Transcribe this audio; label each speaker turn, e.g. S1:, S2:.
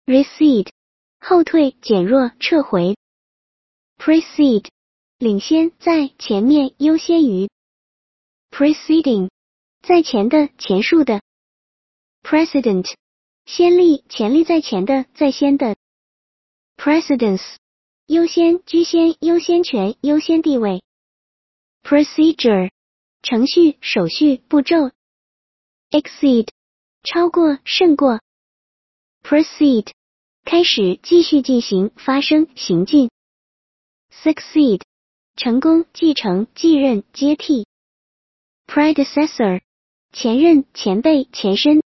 S1: recede 后退减弱撤回 precede 领先在前面优先于 preceding 在前的前述的 precedent 先例前例在前的在先的 precedence 优先居先优先权优先地位 procedure 程序手续步骤 exceed 超过胜过 proceed 开始继续进行发生行进 succeed 成功继承继任接替 predecessor 前任前辈前身